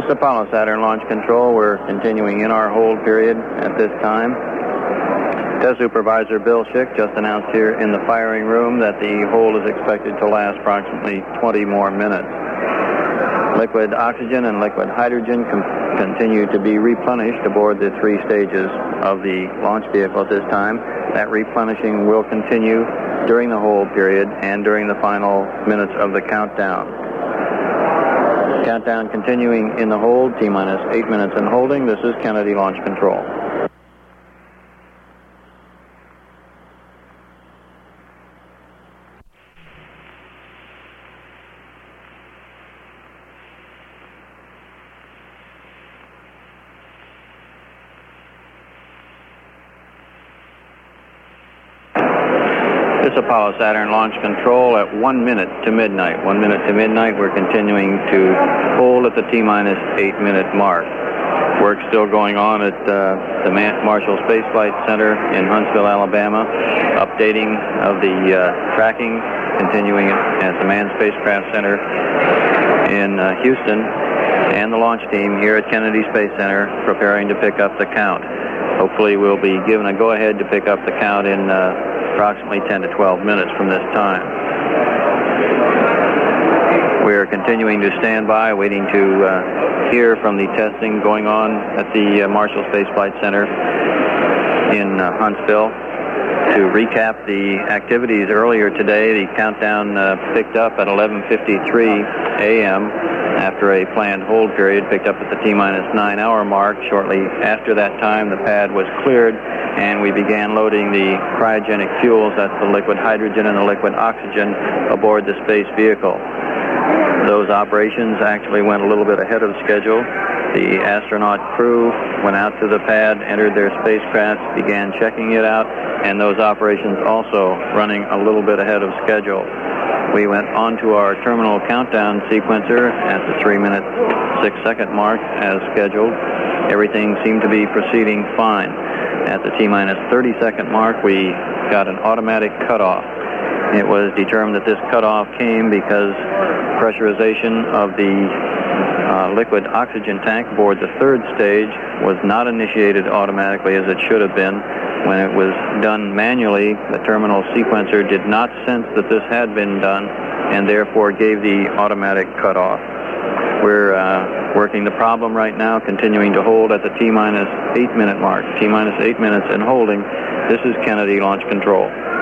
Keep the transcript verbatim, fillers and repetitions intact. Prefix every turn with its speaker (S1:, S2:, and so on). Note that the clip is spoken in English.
S1: This is Apollo Saturn Launch Control. We're continuing in our hold period at this time. Test Supervisor Bill Schick just announced here in the firing room that the hold is expected to last approximately twenty more minutes. Liquid oxygen and liquid hydrogen com- continue to be replenished aboard the three stages of the launch vehicle at this time. That replenishing will continue during the hold period and during the final minutes of the countdown. Countdown continuing in the hold, T-minus eight minutes in holding. This is Kennedy Launch Control. Apollo Saturn Launch Control at one minute to midnight. One minute to midnight, we're continuing to hold at the T-minus eight minute mark. Work still going on at uh, the Man- Marshall Space Flight Center in Huntsville, Alabama. Updating of the uh, tracking continuing at the Manned Spacecraft Center in uh, Houston. And the launch team here at Kennedy Space Center preparing to pick up the count. Hopefully we'll be given a go-ahead to pick up the count in uh, approximately ten to twelve minutes from this time. We're continuing to stand by, waiting to uh, hear from the testing going on at the uh, Marshall Space Flight Center in uh, Huntsville. To recap the activities earlier today, the countdown uh, picked up at eleven fifty-three a.m. after a planned hold period, picked up at the T-minus nine hour mark. Shortly after that time, the pad was cleared, and we began loading the cryogenic fuels, that's the liquid hydrogen and the liquid oxygen, aboard the space vehicle. Those operations actually went a little bit ahead of schedule. The astronaut crew went out to the pad, entered their spacecraft, began checking it out, and those operations also running a little bit ahead of schedule. We went on to our terminal countdown sequencer at the three minute, six second mark as scheduled. Everything seemed to be proceeding fine. At the T-minus thirty second mark, we got an automatic cutoff. It was determined that this cutoff came because pressurization of the uh, liquid oxygen tank aboard the third stage was not initiated automatically as it should have been. When it was done manually, the terminal sequencer did not sense that this had been done and therefore gave the automatic cutoff. We're uh, working the problem right now, continuing to hold at the T-minus eight minute mark. T-minus eight minutes and holding. This is Kennedy Launch Control.